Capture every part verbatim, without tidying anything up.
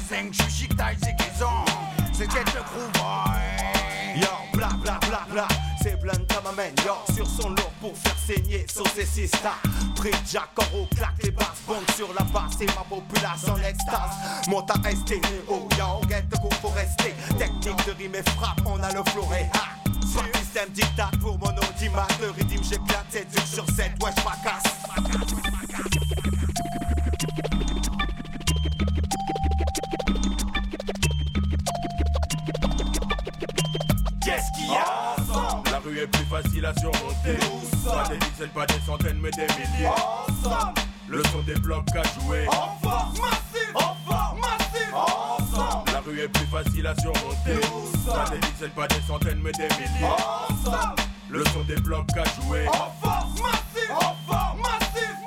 Zeng, je suis chic, taille, zigizant. C'est qu'être le groove, ouais. Yo, bla bla bla bla, c'est Blunta m'amène, yo, sur son lourd pour faire saigner, saucer ses stars. Pris Jack, au claque les basses, bombe sur la basse et ma populace en extase. Monte à S T, oh yo, get de coup faut rester. Technique de rime et frappe, on a le floré, ha. Sur système dictat pour mon audimat, le rythme j'éclate, c'est dur sur sept, ouais j'fracasse. Qu'est-ce qu'il y a ensemble? La rue est plus facile à surmonter. Pas des dizaines, pas des centaines, mais des milliers. Ensemble, Le son des blocs à jouer. en force massive, en force massive. Ensemble, La rue est plus facile à surmonter. Pas des dizaines, pas des centaines, mais des milliers. ensemble, Le son des blocs à jouer. en force massive, en force massive.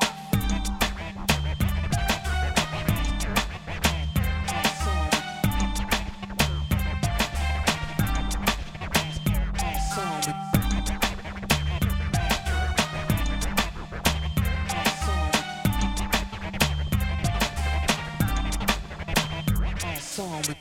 Ensemble.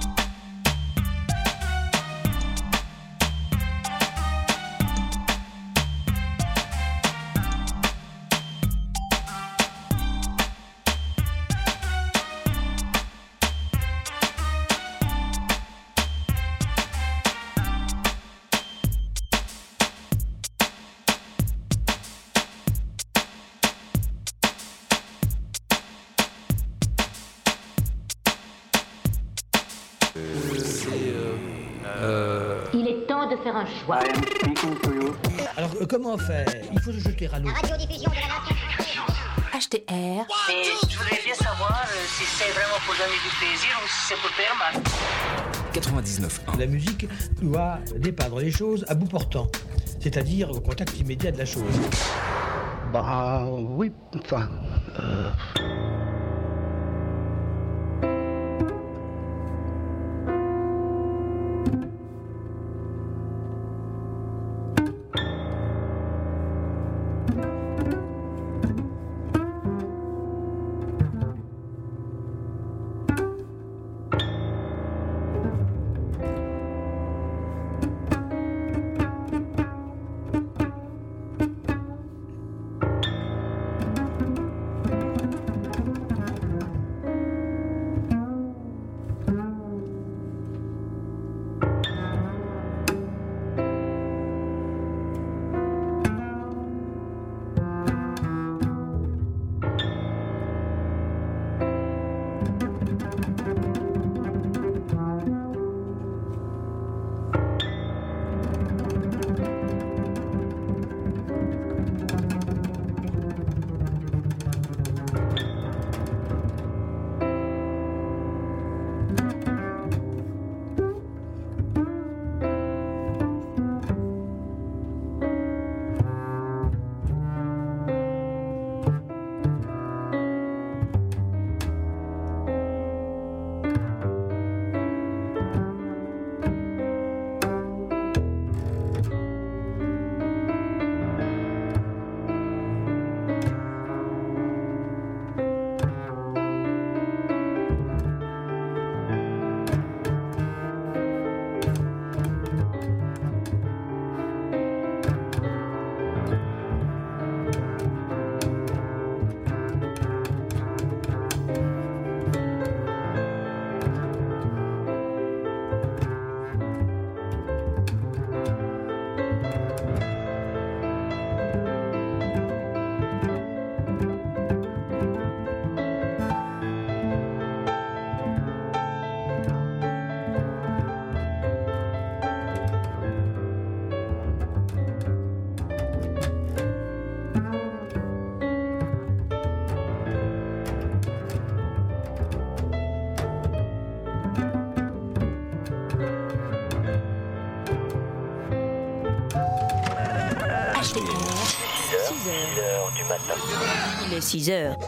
Il est temps de faire un choix. Alors, euh, comment faire? Il faut se jeter à l'eau. Radiodiffusion de la nation. H T R. Et je voudrais bien savoir euh, si c'est vraiment pour donner du plaisir ou si c'est pour faire mal. quatre-vingt-dix-neuf point un. La musique doit dépeindre les choses à bout portant, c'est-à-dire au contact immédiat de la chose. Bah oui, enfin... Euh... six heures du matin. Il est six heures.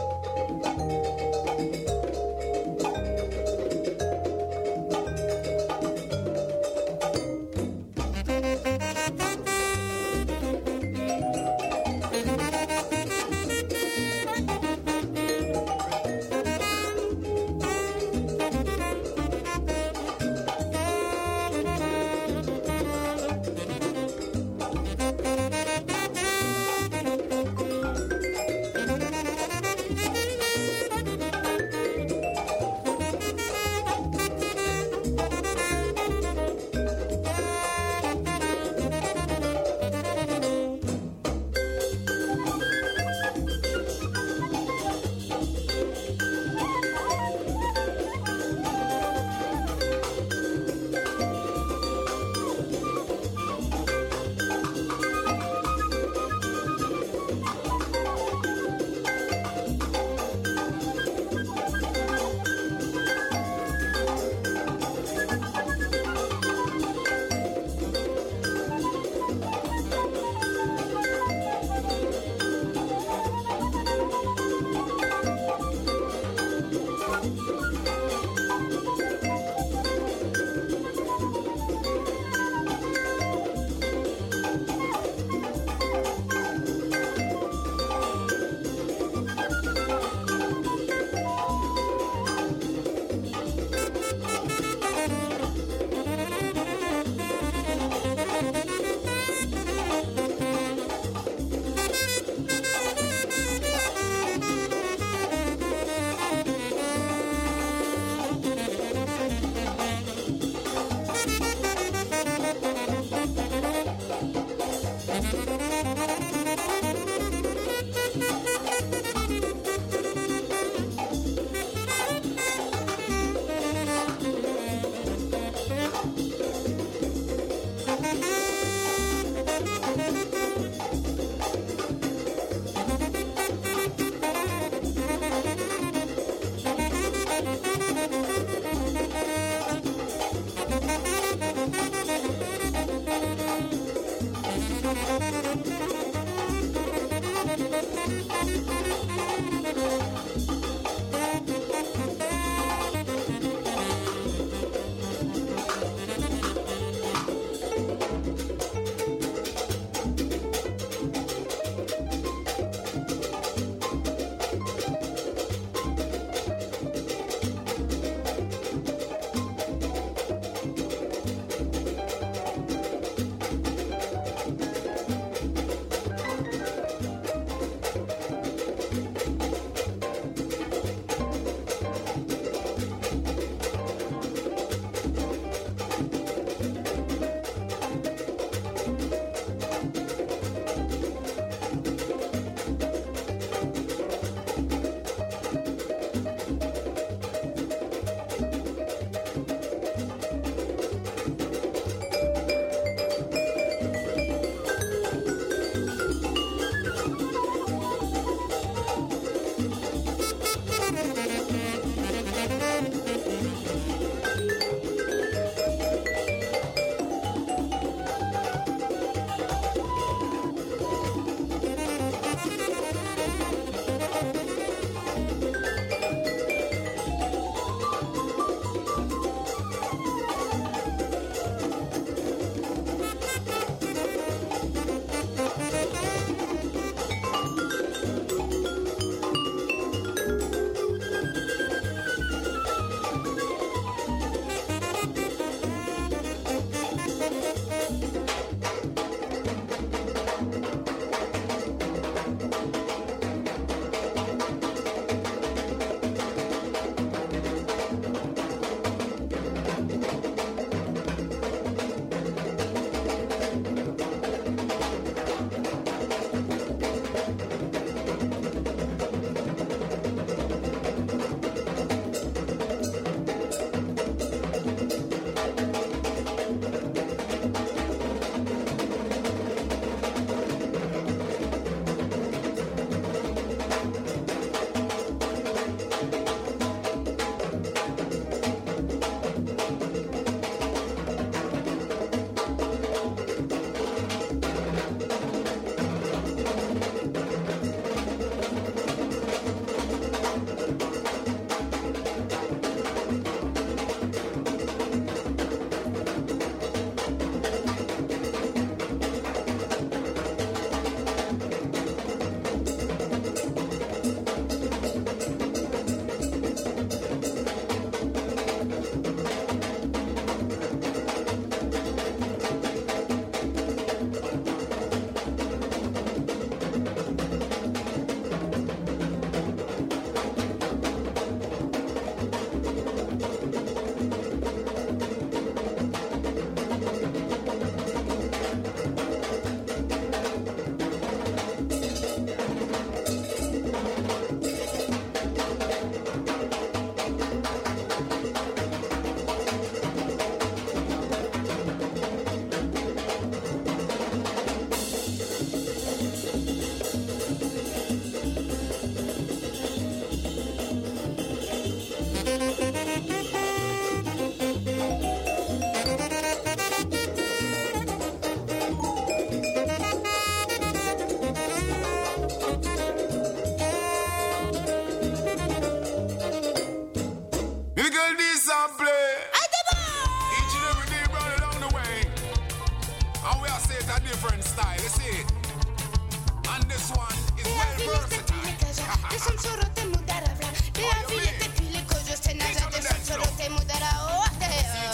this and play. Each and every day run along the way. And we are saying a different style, you see it. And this one is well versatile. Desam solo te mudara vla. De avile te pile kojo se naja desam solo te mudara oh de.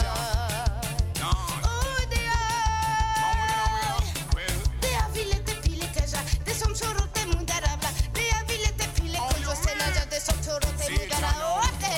Oh de. De avile te pile kaja desam solo te mudara vla. De avile te pile kojo se naja desam solo te mudara oh de.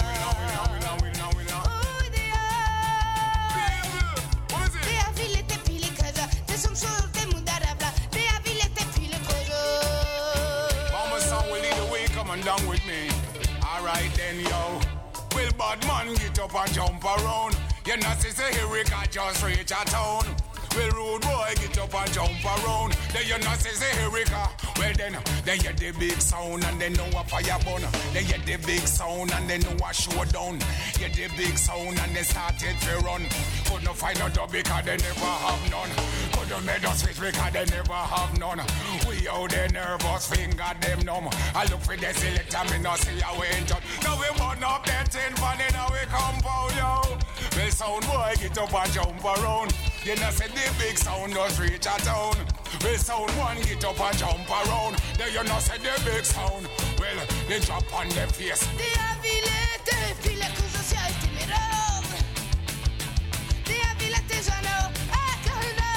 De avile te pile kaja desam solo te mudara vla. De avile te pile kojo. Mama song will lead the way, come on down with me. Alright then, yo. Will bad man get up and jump around? You know, see, say, here we got just reach a town. Will rude boy get up and jump around? Then you know, say, say, here we go. Well then, they hear the big sound and they know a fire burn. They hear the big sound and they know a showdown. Hear the big sound and they started to run. Couldn't find a dub because they never have none. Couldn't make us switch because they never have none. We out there nervous, finger them numb. I look for the selector, me not see how we ain't done. Now we burn up that tin pan in our compound, yo. Well, sound boy, get up and jump around. You know, say the big sound does reach a town. Well, sound one, get up and jump around. Then you know, say the big sound. Well, they drop on their face. De avile te pile kojo se alte miro. De avile te jano akano.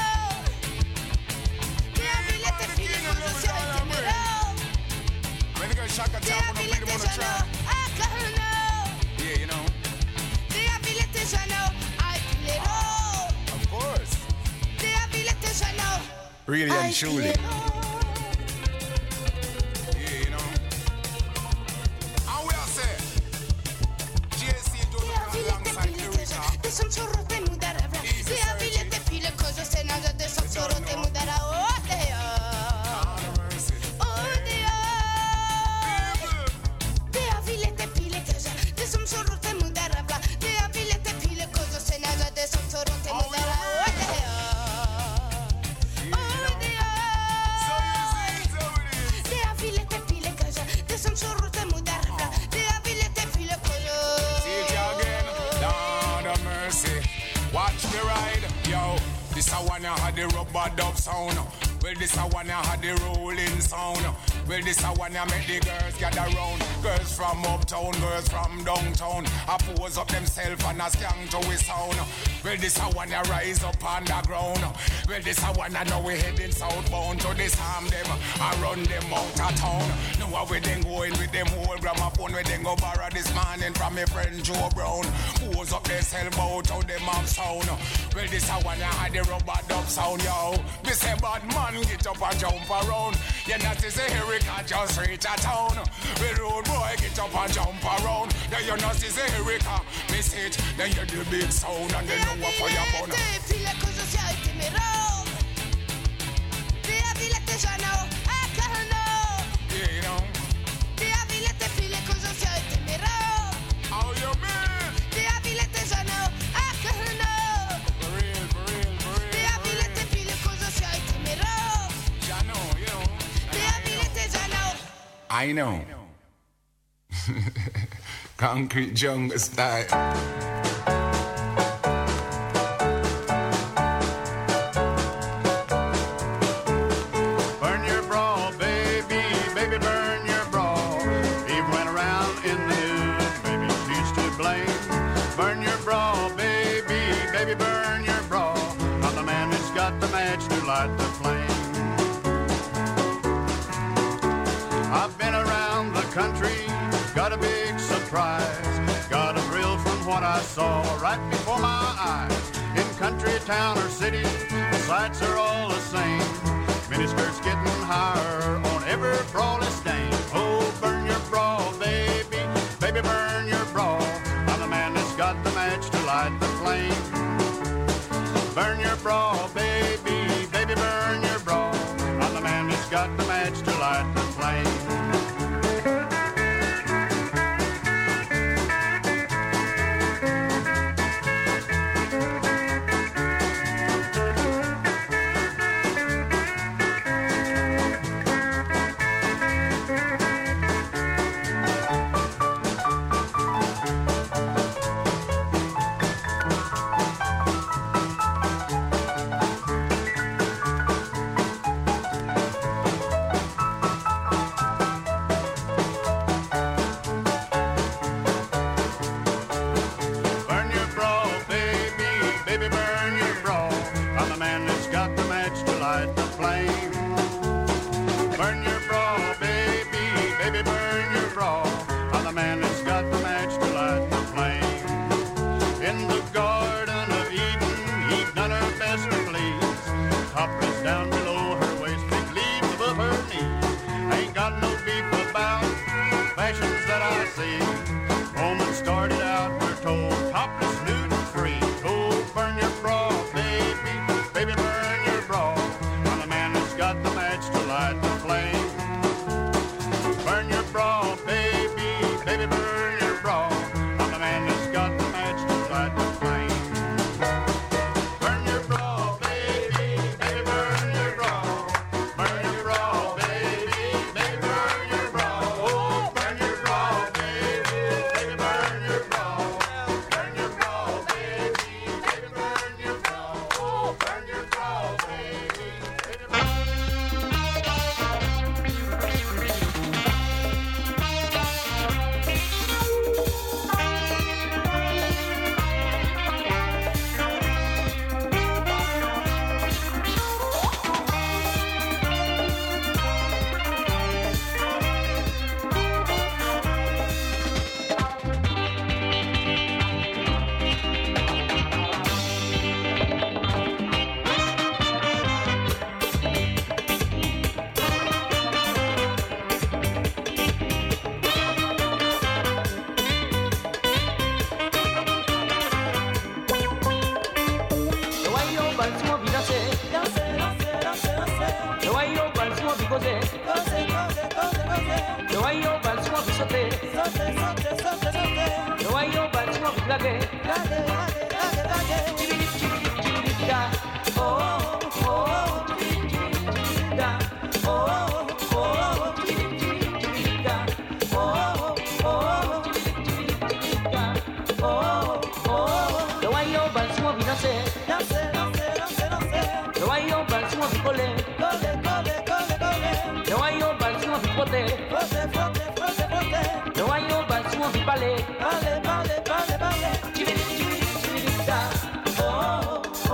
De avile te pile kojo se alte miro. When you get shot at De top, avile te jano akano. Yeah, you know. De avile te jano akano. Of course. De avile te jano. Really and truly. akano. Yeah, you know. And we are saying, J C do De the avile te alongside pile Lyrica. kaja desam solo te mudara vla. De avile te pile kojo se naja desam solo te mudara oh de. Lord have mercy. Oh de. De avile te pile kaja desam solo te mudara vla. De avile te pile kojo se naja desam solo te mudara oh de. Oh de. So you see, so it is. De avile te pile kaja desam solo te mudara vla. De avile te pile kojo. See it again. Lord have mercy. Watch the ride, yo. This a one I had the rubber dub sound. Well, this a one I had the rolling sound. Well, this a one I make the girls gather round. Girls from uptown, girls from downtown. I pose up themselves and I skank to his sound. Well, this a one I rise up underground. Well, this a one I know we heading southbound to disarm them. I run them out of town. Know how we then going with them whole gramophone. We then go borrow this morning from my friend Joe Brown. Pose up themselves out how them have sound. Well, this a one I had the rubber dub sound, yo. This a bad man get up and jump around. You know, this a here we can just reach a town. Well, road boy get up and jump around. Then you know, this a here we can miss it. Then you do big sound and then know what for your bone. De avile te pile kojo se alte miro. De avile te jano akano. Yeah, you know. De avile te pile kojo se alte miro. How you mean? De avile te jano akano. For real, for real, for real. De avile te pile kojo se alte miro. I know, you know. De avile te jano. I know. Concrete jungle style. Burn your bra, baby, baby, burn your bra. Even went around in the news, baby, she's to blame. Burn your bra, baby, baby, burn your bra. I'm the man that's got the match to light the flame. I've been around the country, got a big surprise. Got a thrill from what I saw right before my eyes. In country, town, or city, the sights are all the same. Miniskirts getting higher on every flawless dame. Oh, burn your bra, baby, baby, burn your bra. I'm the man that's got the match to light the flame. Burn your bra, baby, baby, burn your bra. I'm the man that's got the match to light the flame. reggae, reggae, reggae, reggae, reggae. Oh, oh, oh, oh, oh, oh, oh, oh. The way you bounce, you danse, danse, danse, danse, danse. The way you bounce, you coller, coller, coller, coller, coller. The way you bounce, you frotter, frotter, frotter, frotter, frotter. The way you bounce, you parler, parler, parler, parler, parler. Chibidi, chibidi, chibidi, da. Oh, oh, oh.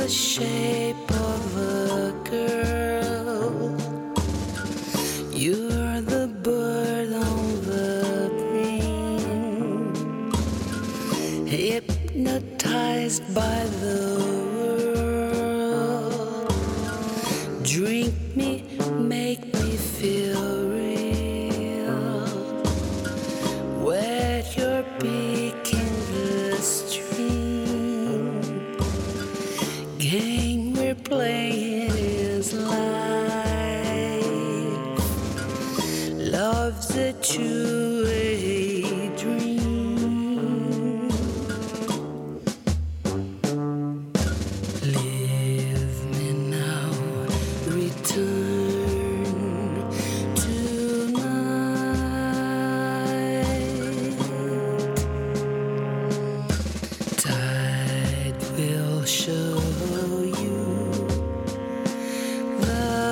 the shape of a girl. You're the bird on the green, hypnotized by the world. Drink me, make me feel real. Wet your beak in the stream. Game we're playing is life. Love's a two-way dream. Live me now, return tonight. Tide will show you the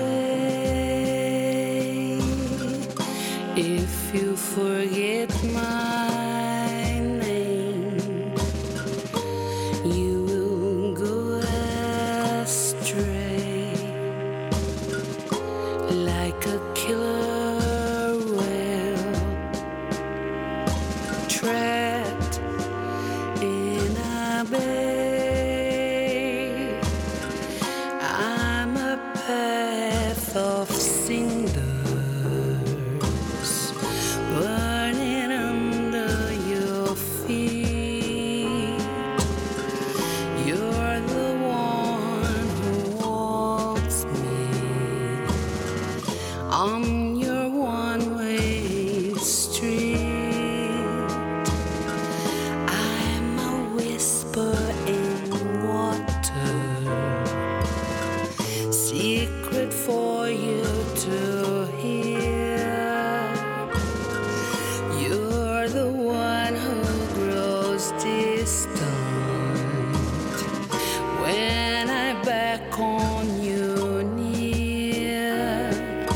way. If you forget my name, you will go astray like a killer whale trapped in a bay. I'm a path of cinders burning under your feet. You're the one who wants me on your one-way street. I'm a whisper in water, secret for you to hear. You're the one who grows distant when I beckon you near.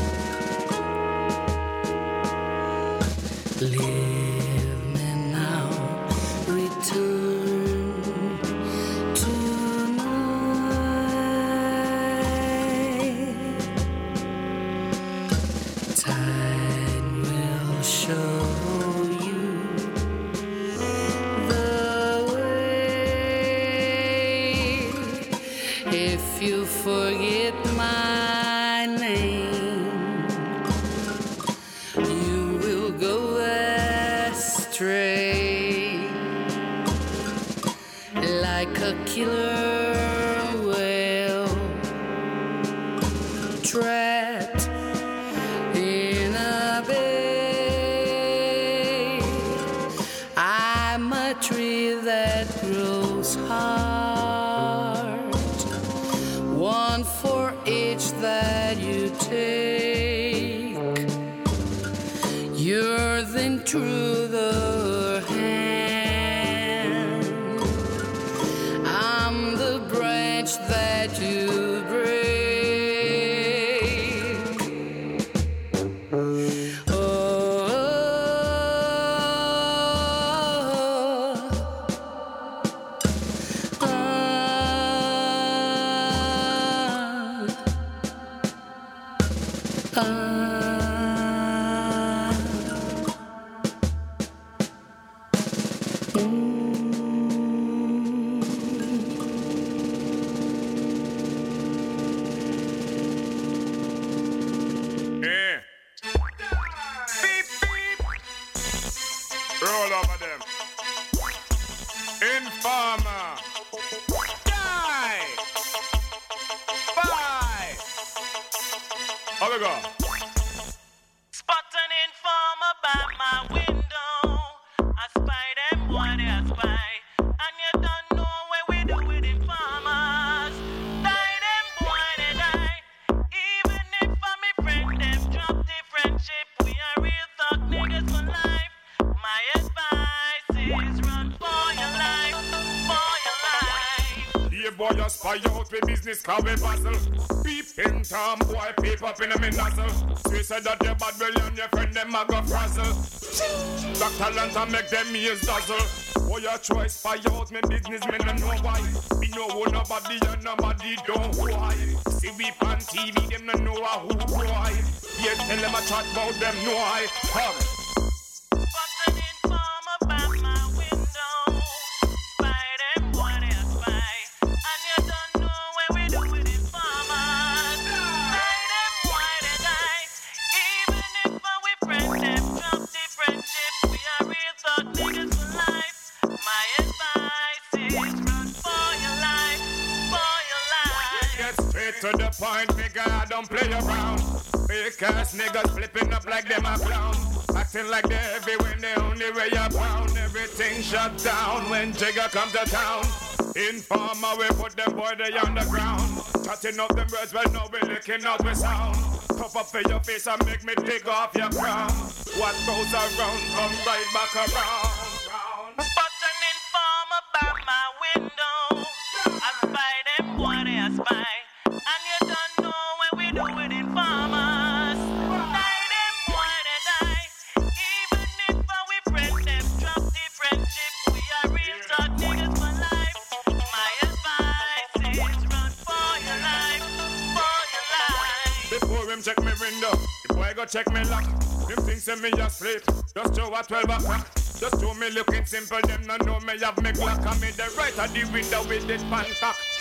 Live me now, return tonight. Time will show you the way. If you forget my name, you will go astray like a killer whale trapped in a bay. I'm a tree that grows hard, one for each that you take. You're then through the hand. I'm the branch that you break. Oh, ah, ah, ah. Eh. Beep, beep. Roll over them. Informer. Die. Bye. How we go? Spot an informer by my window. I spy them boy, they a spy. And you don't know what we do with informers. Die them boy, they die. Even if I'm a friend, them drop the friendship. We are real thug niggas for life. My advice is run for your life, for your life. Yeah, boy, you spy out with business, cause we puzzle. Peep in town, boy, peep up in a me nozzle. Sweet said that your bad will and your friend them a go frazzle. Doctor Lanta make them ears dazzle. For your choice, for out me business, me no know why. Me know who nobody and nobody don't why. See we on T V, them no know who why. Yeah, tell them I chat about them, no I. Come. To the point, nigga, I don't play around. Because niggas flipping up like them a clown. Acting like they're heavy when they only weigh a pound. Everything shut down when Jigga come to town. Informer, we put them boy they on the ground. Chatting up them words, well now we licking out with sound. Puff up for your face and make me take off your crown. What goes around, come right back around. Spot an informer by my window. I spy them boy they a spy. And you don't know what we do with informers. Die them boy they die. Even if we friend them, drop the friendship. We are real talk niggas for life. My advice is run for your life, for your life. Before him check me window, the boy go check me lock. Him think say me asleep, just show at twelve o'clock. Just show me looking simple, them no know me have me Glock. And me the right of the window with this pan cock.